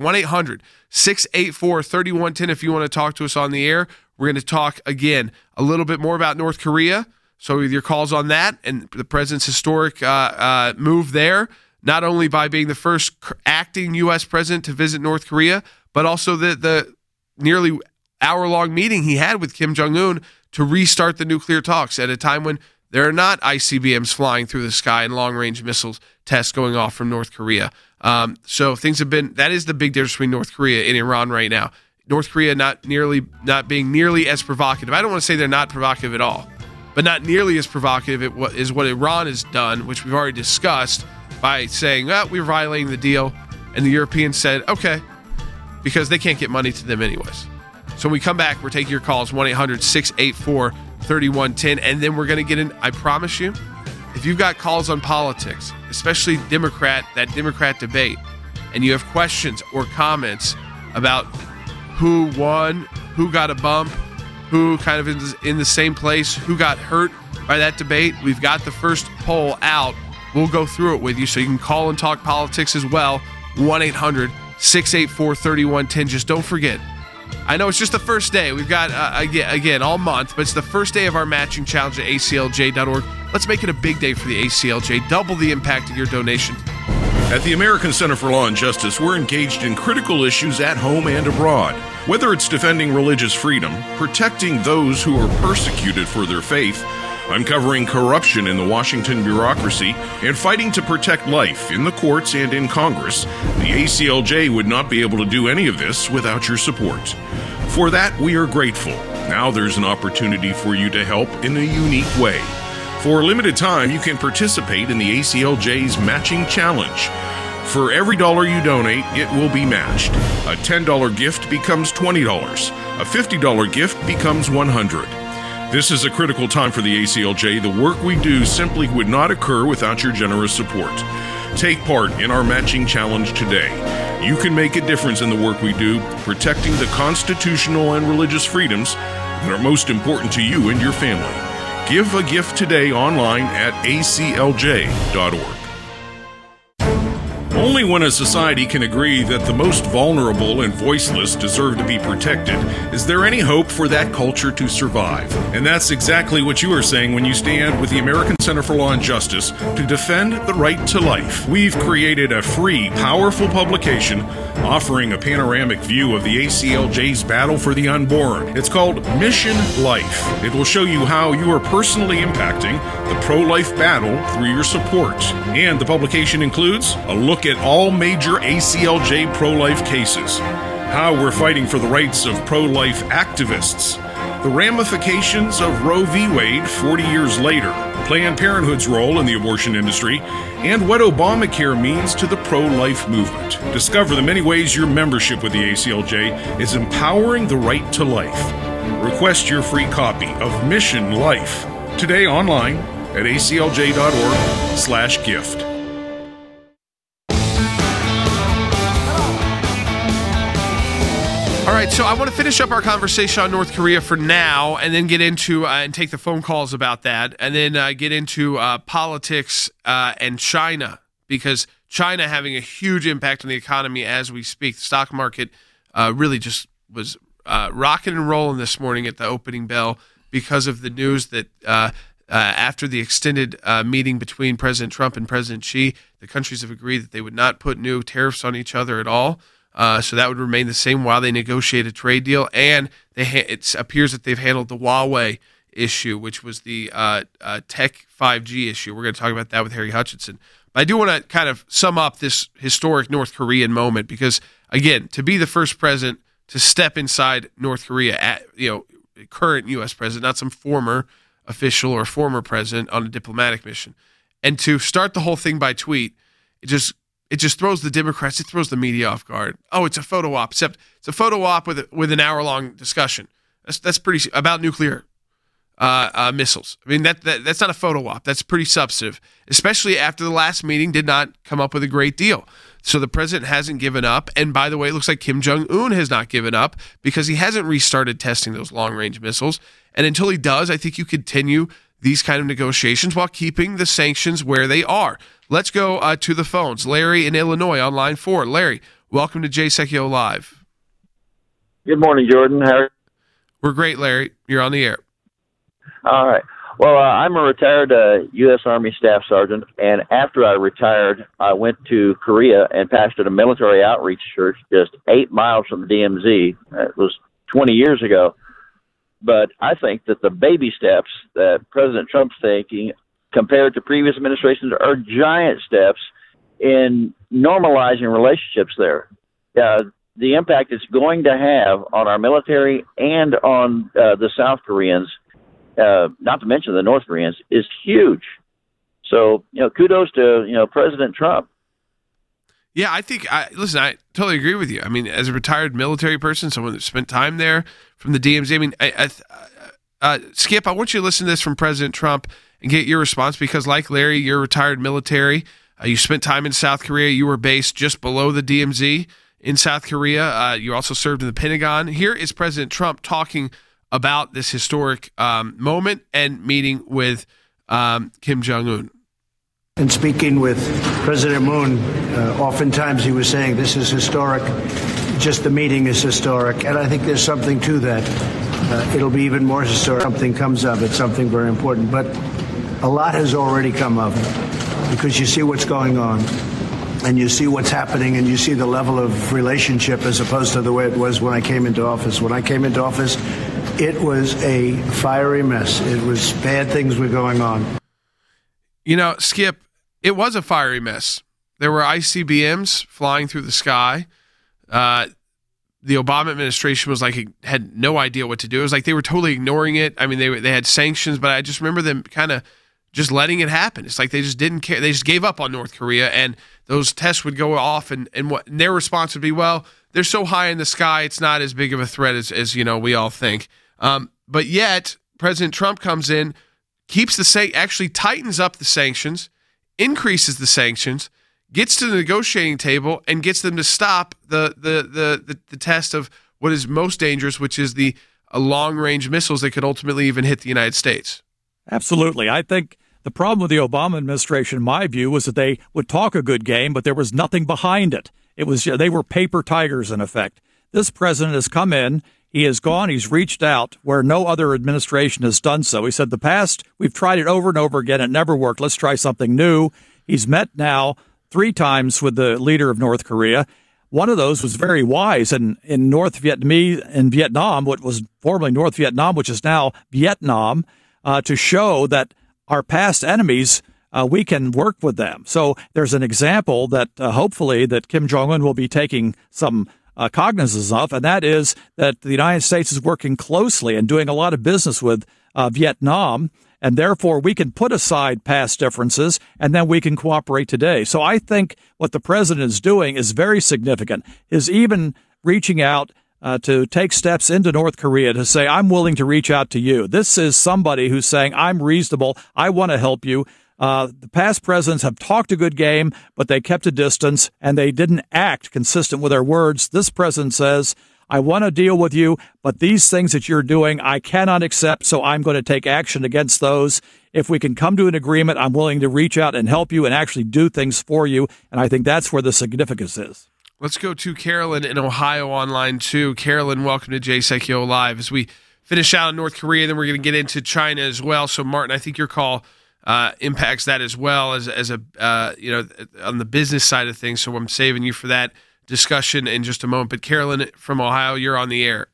1-800-684-3110 if you want to talk to us on the air. We're going to talk, again, a little bit more about North Korea. So with your calls on that and the president's historic move there, not only by being the first acting U.S. president to visit North Korea, but also the nearly hour-long meeting he had with Kim Jong-un to restart the nuclear talks at a time when there are not ICBMs flying through the sky and long-range missiles tests going off from North Korea. So things have been, that is the big difference between North Korea and Iran right now. North Korea not being nearly as provocative. I don't want to say they're not provocative at all, but not nearly as provocative is what Iran has done, which we've already discussed, by saying, we're violating the deal. And the Europeans said, okay, because they can't get money to them anyways. So when we come back, we're taking your calls, 1-800-684-3110, and then we're going to get in. I promise you, if you've got calls on politics, especially that Democrat debate, and you have questions or comments about who won, who got a bump, who kind of is in the same place, who got hurt by that debate, we've got the first poll out. We'll go through it with you, so you can call and talk politics as well, 1-800-684-3110. Just don't forget, I know it's just the first day. We've got, again, all month, but it's the first day of our matching challenge at aclj.org. Let's make it a big day for the ACLJ. Double the impact of your donation.
At the American Center for Law and Justice, we're engaged in critical issues at home and abroad. Whether it's defending religious freedom, protecting those who are persecuted for their faith, uncovering corruption in the Washington bureaucracy, and fighting to protect life in the courts and in Congress, the ACLJ would not be able to do any of this without your support. For that, we are grateful. Now there's an opportunity for you to help in a unique way. For a limited time, you can participate in the ACLJ's Matching Challenge. For every dollar you donate, it will be matched. A $10 gift becomes $20. A $50 gift becomes $100. This is a critical time for the ACLJ. The work we do simply would not occur without your generous support. Take part in our Matching Challenge today. You can make a difference in the work we do, protecting the constitutional and religious freedoms that are most important to you and your family. Give a gift today online at aclj.org. Only when a society can agree that the most vulnerable and voiceless deserve to be protected is there any hope for that culture to survive. And that's exactly what you are saying when you stand with the American Center for Law and Justice to defend the right to life. We've created a free, powerful publication offering a panoramic view of the ACLJ's battle for the unborn. It's called Mission Life. It will show you how you are personally impacting the pro-life battle through your support. And the publication includes a look at all major ACLJ pro-life cases, how we're fighting for the rights of pro-life activists, the ramifications of Roe v. Wade 40 years later, Planned Parenthood's role in the abortion industry, and what Obamacare means to the pro-life movement. Discover the many ways your membership with the ACLJ is empowering the right to life. Request your free copy of Mission Life today online at aclj.org/gift.
All right, so I want to finish up our conversation on North Korea for now and then get into and take the phone calls about that and then get into politics and China, because China having a huge impact on the economy as we speak. The stock market really just was rocking and rolling this morning at the opening bell because of the news that after the extended meeting between President Trump and President Xi, the countries have agreed that they would not put new tariffs on each other at all. So that would remain the same while they negotiate a trade deal. And it appears that they've handled the Huawei issue, which was the tech 5G issue. We're going to talk about that with Harry Hutchinson. But I do want to kind of sum up this historic North Korean moment because, again, to be the first president to step inside North Korea, current U.S. president, not some former official or former president on a diplomatic mission, and to start the whole thing by tweet, it just throws the Democrats, it throws the media off guard. Oh, it's a photo op, except it's a photo op with an hour-long discussion. That's pretty about nuclear missiles. I mean, that's not a photo op. That's pretty substantive, especially after the last meeting did not come up with a great deal. So the president hasn't given up. And by the way, it looks like Kim Jong-un has not given up because he hasn't restarted testing those long-range missiles. And until he does, I think you continue these kind of negotiations while keeping the sanctions where they are. Let's go to the phones. Larry in Illinois on line 4. Larry, welcome to Jay Sekulow Live.
Good morning, Jordan. How are you?
We're great, Larry. You're on the air.
All right. Well, I'm a retired U.S. Army Staff Sergeant, and after I retired, I went to Korea and pastored a military outreach church just 8 miles from the DMZ. It was 20 years ago. But I think that the baby steps that President Trump's taking compared to previous administrations are giant steps in normalizing relationships there. The impact it's going to have on our military and on the South Koreans, not to mention the North Koreans, is huge. So, kudos to, President Trump.
Yeah, I think, listen, I totally agree with you. I mean, as a retired military person, someone that spent time there from the DMZ, I mean, Skip, I want you to listen to this from President Trump and get your response because, like Larry, you're retired military. You spent time in South Korea. You were based just below the DMZ in South Korea. You also served in the Pentagon. Here is President Trump talking about this historic moment and meeting with Kim Jong-un.
In speaking with President Moon, oftentimes he was saying this is historic, just the meeting is historic, and I think there's something to that. It'll be even more historic. Something comes of it, something very important, but a lot has already come of it because you see what's going on. and you see what's happening, and you see the level of relationship as opposed to the way it was when I came into office. When I came into office, it was a fiery mess. It was bad things were going on.
You know, Skip, it was a fiery mess. There were ICBMs flying through the sky. The Obama administration was like, had no idea what to do. It was like they were totally ignoring it. I mean, they had sanctions, but I just remember them kind of just letting it happen. It's like they just didn't care. They just gave up on North Korea, and those tests would go off, and their response would be, well, they're so high in the sky, it's not as big of a threat as we all think. But yet, President Trump comes in, keeps actually tightens up the sanctions, increases the sanctions, gets to the negotiating table, and gets them to stop the test of what is most dangerous, which is the long-range missiles that could ultimately even hit the United States.
Absolutely. I think the problem with the Obama administration, in my view, was that they would talk a good game, but there was nothing behind it. They were paper tigers, in effect. This president has come in. He has gone. He's reached out where no other administration has done so. He said, the past, we've tried it over and over again. It never worked. Let's try something new. He's met now 3 times with the leader of North Korea. One of those was very wise. And in Vietnam, what was formerly North Vietnam, which is now Vietnam, to show that our past enemies, we can work with them. So there's an example that hopefully that Kim Jong-un will be taking some cognizance of, and that is that the United States is working closely and doing a lot of business with Vietnam, and therefore we can put aside past differences and then we can cooperate today. So I think what the president is doing is very significant, is even reaching out to take steps into North Korea to say, I'm willing to reach out to you. This is somebody who's saying, I'm reasonable. I want to help you. The past presidents have talked a good game, but they kept a distance and they didn't act consistent with their words. This president says, I want to deal with you, but these things that you're doing, I cannot accept, so I'm going to take action against those. If we can come to an agreement, I'm willing to reach out and help you and actually do things for you. And I think that's where the significance is.
Let's go to Carolyn in Ohio on line 2. Carolyn, welcome to Jay Sekulow Live. As we finish out in North Korea, then we're going to get into China as well. So, Martin, I think your call impacts that as well as a on the business side of things. So I'm saving you for that discussion in just a moment. But Carolyn from Ohio, you're on the air.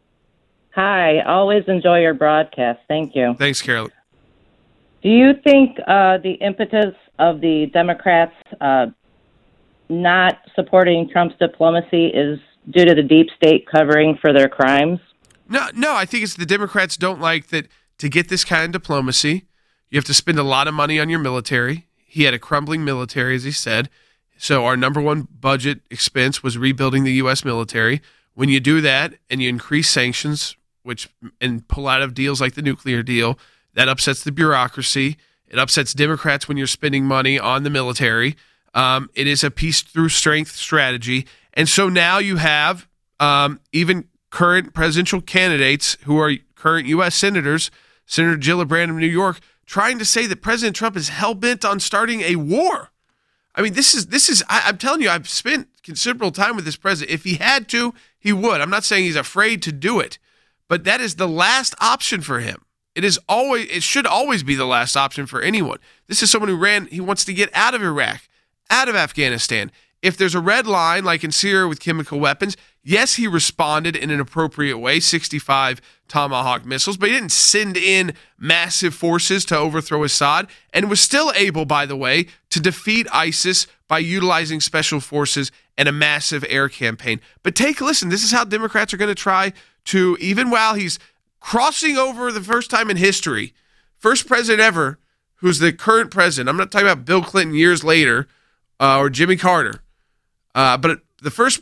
Hi, always enjoy your broadcast. Thank you.
Thanks, Carolyn.
Do you think the impetus of the Democrats not supporting Trump's diplomacy is due to the deep state covering for their crimes?
No, I think it's the Democrats don't like that. To get this kind of diplomacy, you have to spend a lot of money on your military. He had a crumbling military, as he said. So our number one budget expense was rebuilding the U.S. military. When you do that and you increase sanctions, and pull out of deals like the nuclear deal, that upsets the bureaucracy. It upsets Democrats when you're spending money on the military. It is a peace through strength strategy. And so now you have even current presidential candidates who are current U.S. senators, Senator Gillibrand of New York, trying to say that President Trump is hell-bent on starting a war. I mean, this is. I'm telling you, I've spent considerable time with this president. If he had to, he would. I'm not saying he's afraid to do it, but that is the last option for him. It should always be the last option for anyone. This is someone he wants to get out of Iraq, out of Afghanistan. If there's a red line, like in Syria with chemical weapons, yes, he responded in an appropriate way, 65 Tomahawk missiles, but he didn't send in massive forces to overthrow Assad, and was still able, by the way, to defeat ISIS by utilizing special forces and a massive air campaign. But listen, this is how Democrats are going to try to, even while he's crossing over the first time in history, first president ever who's the current president. I'm not talking about Bill Clinton years later or Jimmy Carter. But the first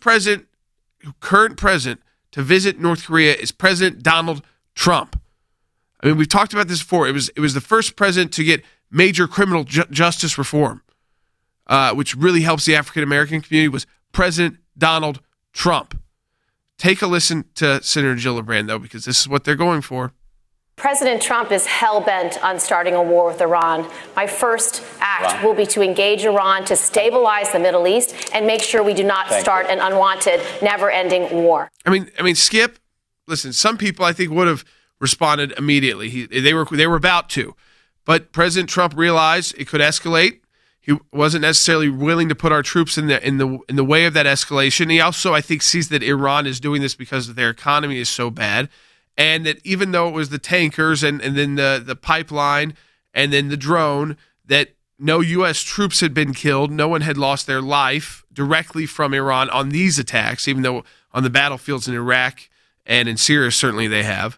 current president to visit North Korea is President Donald Trump. I mean, we've talked about this before. It was the first president to get major criminal justice reform, which really helps the African American community, was President Donald Trump. Take a listen to Senator Gillibrand, though, because this is what they're going for.
President Trump is hell-bent on starting a war with Iran. My first act will be to engage Iran to stabilize the Middle East and make sure we do not start an unwanted, never-ending war.
I mean, Skip, listen, some people I think would have responded immediately. They were about to. But President Trump realized it could escalate. He wasn't necessarily willing to put our troops in the way of that escalation. He also, I think, sees that Iran is doing this because their economy is so bad, and that even though it was the tankers and then the pipeline and then the drone, that no U.S. troops had been killed, no one had lost their life directly from Iran on these attacks, even though on the battlefields in Iraq and in Syria certainly they have.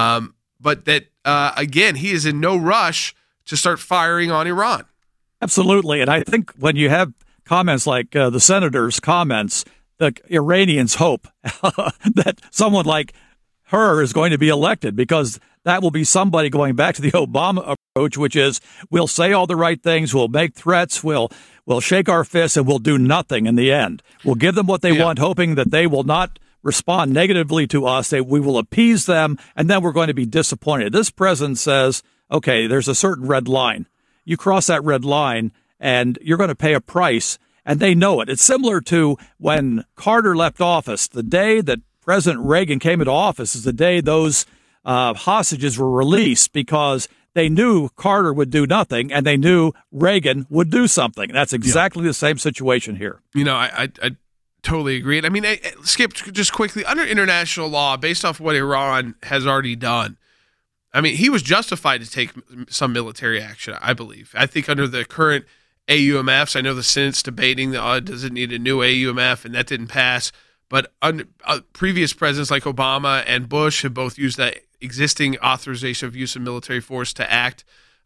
But that, again, he is in no rush to start firing on Iran.
Absolutely. And I think when you have comments like the senator's comments, the Iranians hope that someone like her is going to be elected, because that will be somebody going back to the Obama approach, which is we'll say all the right things, we'll make threats, we'll shake our fists, and we'll do nothing in the end. We'll give them what they want, hoping that they will not respond negatively to us. We will appease them, and then we're going to be disappointed. This president says, okay, there's a certain red line. You cross that red line, and you're going to pay a price, and they know it. It's similar to when Carter left office. The day that President Reagan came into office is the day those hostages were released, because they knew Carter would do nothing, and they knew Reagan would do something. That's exactly the same situation here.
I totally agree. I mean, Skip, just quickly, under international law, based off what Iran has already done, I mean, he was justified to take some military action, I believe. I think under the current AUMFs, I know the Senate's debating does it need a new AUMF, and that didn't pass. But previous presidents like Obama and Bush have both used that existing authorization of use of military force to act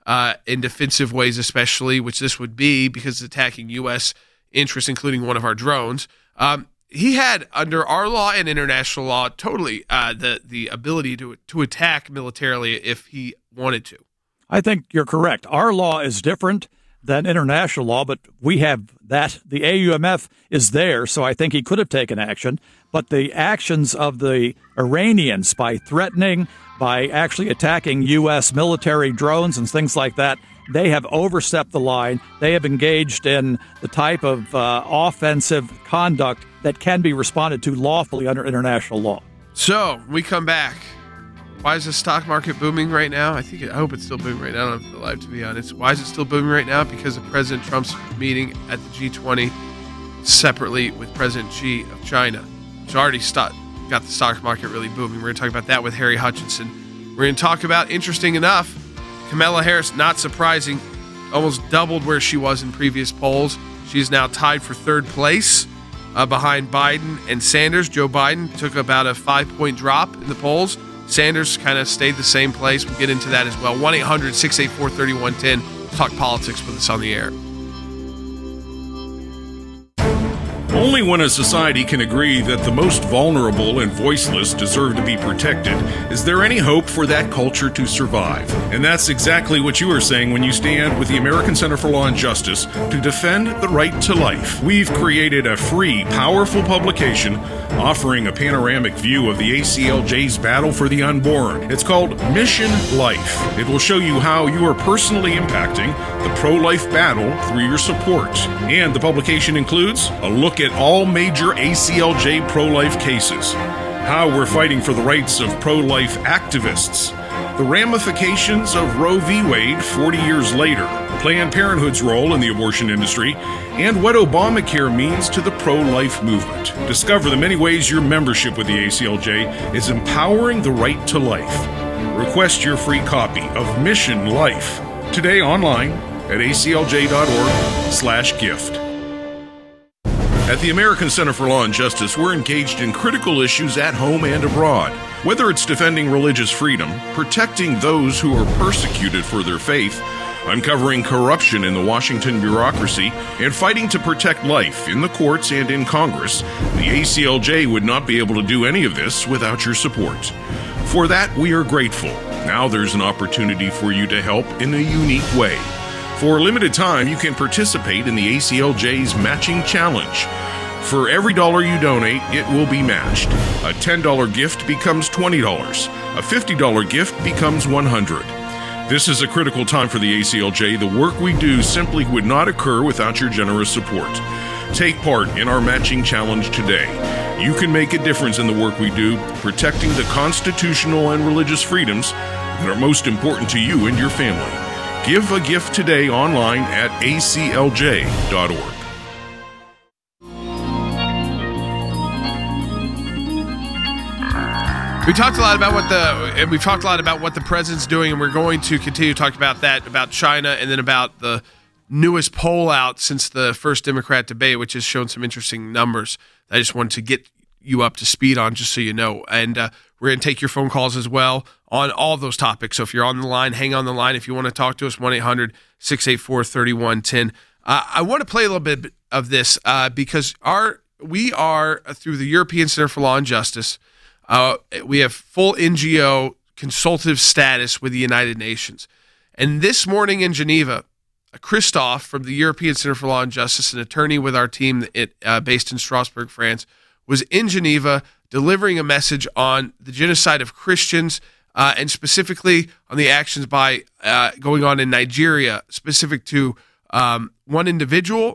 in defensive ways, especially, which this would be because it's attacking U.S. interests, including one of our drones. He had, under our law and international law, totally the ability to attack militarily if he wanted to.
I think you're correct. Our law is different than international law, but we have that. The AUMF is there, so I think he could have taken action. But the actions of the Iranians by threatening, by actually attacking U.S. military drones and things like that, they have overstepped the line. They have engaged in the type of offensive conduct that can be responded to lawfully under international law.
So, we come back. Why is the stock market booming right now? I hope it's still booming right now. I don't have the live, to be honest. Why is it still booming right now? Because of President Trump's meeting at the G20 separately with President Xi of China, which already got the stock market really booming. We're going to talk about that with Harry Hutchinson. We're going to talk about, interesting enough, Kamala Harris, not surprising, almost doubled where she was in previous polls. She's now tied for third place behind Biden and Sanders. Joe Biden took about a 5-point drop in the polls. Sanders kind of stayed the same place. We'll get into that as well. 1-800-684-3110. Talk politics with us on the air.
Only when a society can agree that the most vulnerable and voiceless deserve to be protected is there any hope for that culture to survive. And that's exactly what you are saying when you stand with the American Center for Law and Justice to defend the right to life. We've created a free, powerful publication offering a panoramic view of the ACLJ's battle for the unborn. It's called Mission Life. It will show you how you are personally impacting the pro-life battle through your support. And the publication includes a look at all major ACLJ pro-life cases, how we're fighting for the rights of pro-life activists, the ramifications of Roe v. Wade 40 years later, Planned Parenthood's role in the abortion industry, and what Obamacare means to the pro-life movement. Discover the many ways your membership with the ACLJ is empowering the right to life. Request your free copy of Mission Life today online at aclj.org/gift. At the American Center for Law and Justice, we're engaged in critical issues at home and abroad. Whether it's defending religious freedom, protecting those who are persecuted for their faith, uncovering corruption in the Washington bureaucracy, and fighting to protect life in the courts and in Congress, the ACLJ would not be able to do any of this without your support. For that, we are grateful. Now there's an opportunity for you to help in a unique way. For a limited time, you can participate in the ACLJ's Matching Challenge. For every dollar you donate, it will be matched. A $10 gift becomes $20. A $50 gift becomes $100. This is a critical time for the ACLJ. The work we do simply would not occur without your generous support. Take part in our Matching Challenge today. You can make a difference in the work we do, protecting the constitutional and religious freedoms that are most important to you and your family. Give a gift today online at aclj.org.
We talked a lot about what the president's doing, and we're going to continue to talk about that, about China, and then about the newest poll out since the first Democrat debate, which has shown some interesting numbers. I just wanted to get you up to speed on, just so you know. And we're going to take your phone calls as well on all of those topics. So if you're on the line, hang on the line. If you want to talk to us, 1-800-684-3110. I want to play a little bit of this because we are, through the European Center for Law and Justice, we have full NGO consultative status with the United Nations. And this morning in Geneva, Christophe from the European Center for Law and Justice, an attorney with our team based in Strasbourg, France, was in Geneva delivering a message on the genocide of Christians and specifically on the actions by going on in Nigeria, specific to one individual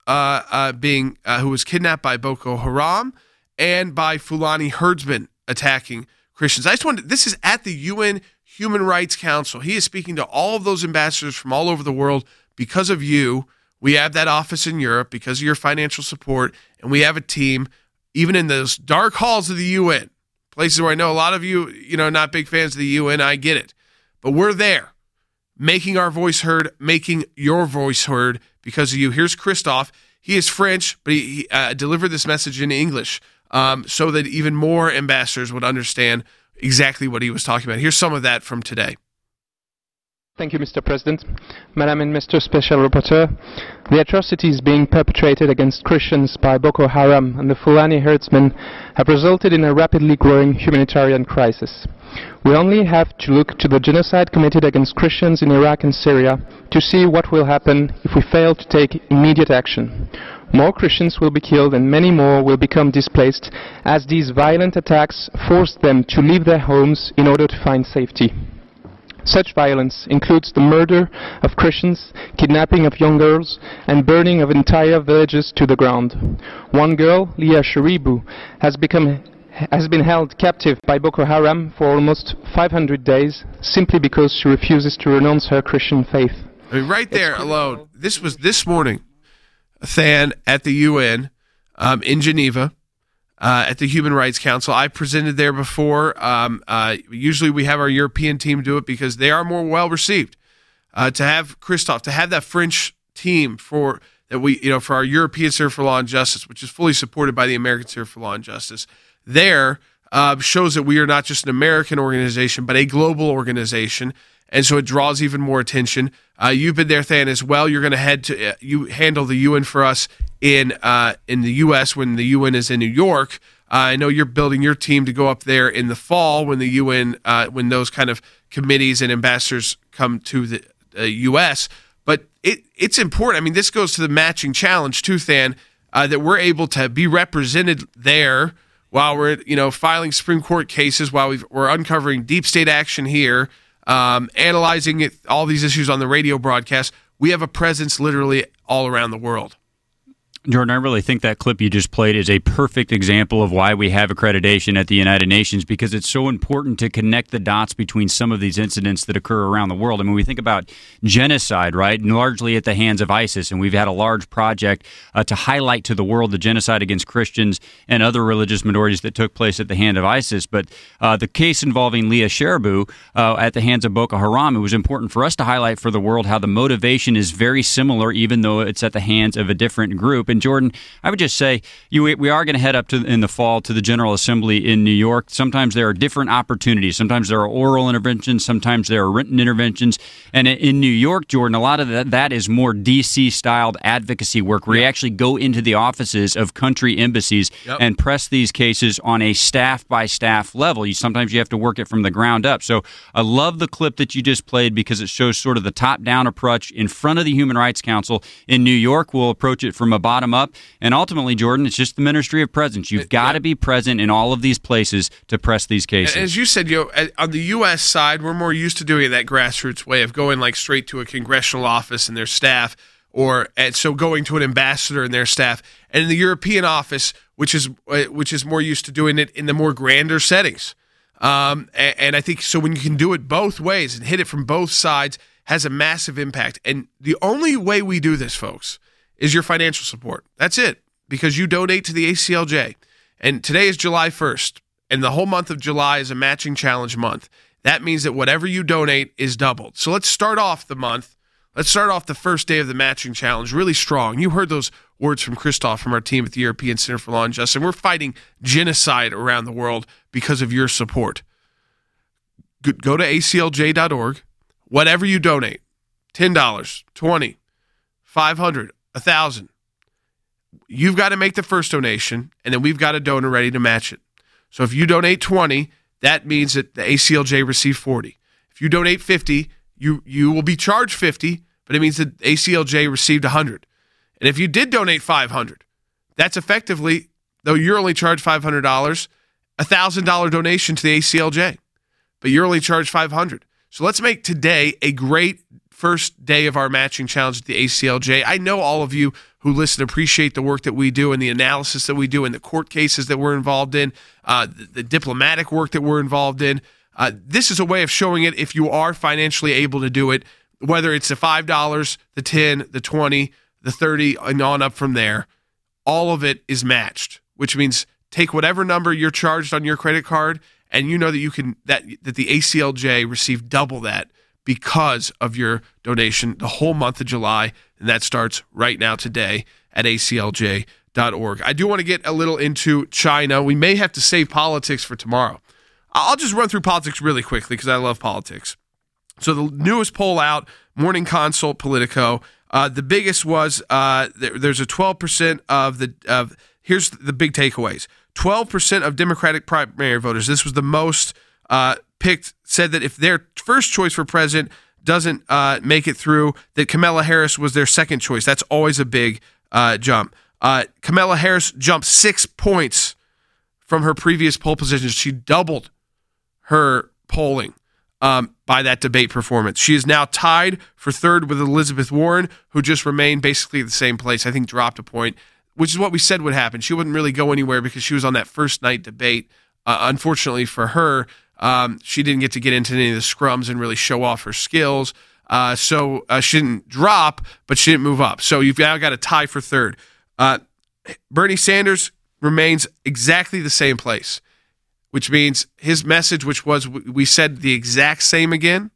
who was kidnapped by Boko Haram and by Fulani herdsmen attacking Christians. This is at the UN Human Rights Council. He is speaking to all of those ambassadors from all over the world. Because of you, we have that office in Europe, because of your financial support, and we have a team, even in those dark halls of the UN, places where I know a lot of you, not big fans of the UN, I get it. But we're there, making our voice heard, making your voice heard because of you. Here's Christophe. He is French, but he delivered this message in English so that even more ambassadors would understand exactly what he was talking about. Here's some of that from today.
Thank you, Mr. President. Madam and Mr. Special Rapporteur, the atrocities being perpetrated against Christians by Boko Haram and the Fulani herdsmen have resulted in a rapidly growing humanitarian crisis. We only have to look to the genocide committed against Christians in Iraq and Syria to see what will happen if we fail to take immediate action. More Christians will be killed and many more will become displaced as these violent attacks force them to leave their homes in order to find safety. Such violence includes the murder of Christians, kidnapping of young girls, and burning of entire villages to the ground. One girl, Leah Sharibu, has been held captive by Boko Haram for almost 500 days simply because she refuses to renounce her Christian faith.
I mean, right there alone, this was this morning, Than, at the UN in Geneva, at the Human Rights Council. I presented there before. Usually we have our European team do it because they are more well received. To have Christophe, to have that French team for our European Center for Law and Justice, which is fully supported by the American Center for Law and Justice, there shows that we are not just an American organization, but a global organization. And so it draws even more attention. You've been there, Than, as well. You're going to you handle the UN for us in the U.S. when the UN is in New York. I know you're building your team to go up there in the fall when the UN, when those kind of committees and ambassadors come to the U.S. But it's important. I mean, this goes to the matching challenge too, Than, that we're able to be represented there while we're filing Supreme Court cases, while we're uncovering deep state action here. Analyzing all these issues on the radio broadcast. We have a presence literally all around the world.
Jordan, I really think that clip you just played is a perfect example of why we have accreditation at the United Nations, because it's so important to connect the dots between some of these incidents that occur around the world. I mean, we think about genocide, right, largely at the hands of ISIS, and we've had a large project to highlight to the world the genocide against Christians and other religious minorities that took place at the hand of ISIS. But the case involving Leah Sharibu at the hands of Boko Haram, it was important for us to highlight for the world how the motivation is very similar, even though it's at the hands of a different group. And Jordan, I would just say we are going to head up in the fall to the General Assembly in New York. Sometimes there are different opportunities. Sometimes there are oral interventions. Sometimes there are written interventions. And in New York, Jordan, a lot of that is more D.C.-styled advocacy work where you actually go into the offices of country embassies and press these cases on a staff-by-staff level. Sometimes you have to work it from the ground up. So I love the clip that you just played because it shows sort of the top-down approach in front of the Human Rights Council. In New York, we'll approach it from a bottom up. And ultimately, Jordan, it's just the ministry of presence. You've got to be present in all of these places to press these cases.
As you said, on the U.S. side, we're more used to doing that grassroots way of going like straight to a congressional office and their staff, and so going to an ambassador and their staff. And in the European office, which is more used to doing it in the more grander settings. And I think so when you can do it both ways and hit it from both sides, has a massive impact. And the only way we do this, folks, is your financial support. That's it, because you donate to the ACLJ. And today is July 1st, and the whole month of July is a matching challenge month. That means that whatever you donate is doubled. So let's start off the month. Let's start off the first day of the matching challenge really strong. You heard those words from Christoph from our team at the European Center for Law and Justice. We're fighting genocide around the world because of your support. Go to aclj.org. Whatever you donate, $10, $20, $500, $1,000, you've got to make the first donation, and then we've got a donor ready to match it. So if you donate $20, that means that the ACLJ received $40. If you donate $50, you will be charged $50, but it means that ACLJ received $100. And if you did donate $500, that's effectively, though you're only charged $500, $1,000 donation to the ACLJ, but you're only charged $500. So let's make today a great first day of our matching challenge at the ACLJ. I know all of you who listen appreciate the work that we do and the analysis that we do and the court cases that we're involved in, the diplomatic work that we're involved in. This is a way of showing it if you are financially able to do it, whether it's the $5, the $10, the $20, the $30, and on up from there. All of it is matched, which means take whatever number you're charged on your credit card, and you know that you can that the ACLJ received double that because of your donation the whole month of July, and that starts right now today at aclj.org. I do want to get a little into China. We may have to save politics for tomorrow. I'll just run through politics really quickly because I love politics. So the newest poll out, Morning Consult Politico, the biggest was there's a 12% here's the big takeaways. 12% of Democratic primary voters, this was the most picked, said that if their first choice for president doesn't make it through, that Kamala Harris was their second choice. That's always a big jump. Kamala Harris jumped 6 points from her previous poll position. She doubled her polling by that debate performance. She is now tied for third with Elizabeth Warren, who just remained basically the same place. I think dropped a point, which is what we said would happen. She wouldn't really go anywhere because she was on that first night debate. Unfortunately for her, she didn't get to get into any of the scrums and really show off her skills. So she didn't drop, but she didn't move up. So you've now got a tie for third. Bernie Sanders remains exactly the same place, which means his message, which was we said the exact same again,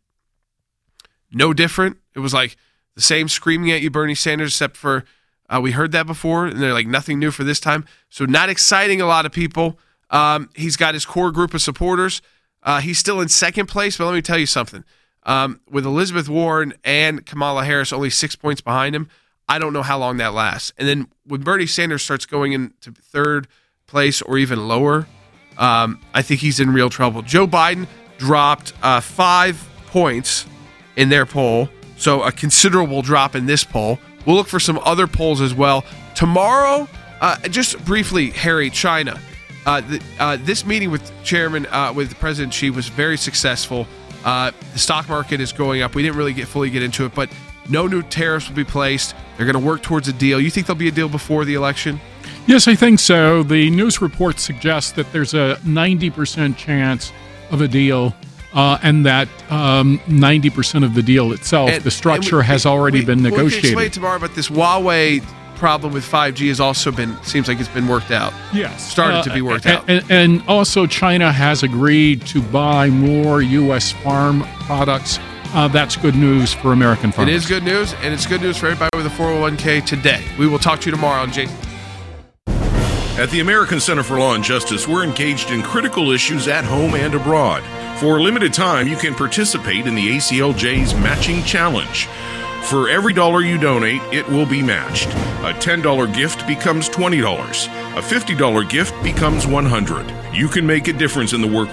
no different. It was like the same screaming at you, Bernie Sanders, except for we heard that before, and they're like nothing new for this time. So not exciting a lot of people. He's got his core group of supporters. He's still in second place, but let me tell you something. With Elizabeth Warren and Kamala Harris only 6 points behind him, I don't know how long that lasts. And then when Bernie Sanders starts going into third place or even lower, I think he's in real trouble. Joe Biden dropped 5 points in their poll, so a considerable drop in this poll. We'll look for some other polls as well. Tomorrow, just briefly, Harry, China. This meeting with with President Xi was very successful. The stock market is going up. We didn't really fully get into it, but no new tariffs will be placed. They're going to work towards a deal. You think there'll be a deal before the election?
Yes, I think so. The news report suggests that there's a 90% chance of a deal, and that 90% of the deal itself, the structure has already been negotiated.
We can explain tomorrow, but this Huawei problem with 5G has also seems like it's been worked out.
Yes.
Started to be worked out.
And also China has agreed to buy more U.S. farm products. That's good news for American farmers.
It is good news, and it's good news for everybody with a 401k today. We will talk to you tomorrow on Jason.
At the American Center for Law and Justice, we're engaged in critical issues at home and abroad. For a limited time, you can participate in the ACLJ's Matching Challenge. For every dollar you donate, it will be matched. A $10 gift becomes $20. A $50 gift becomes $100. You can make a difference in the work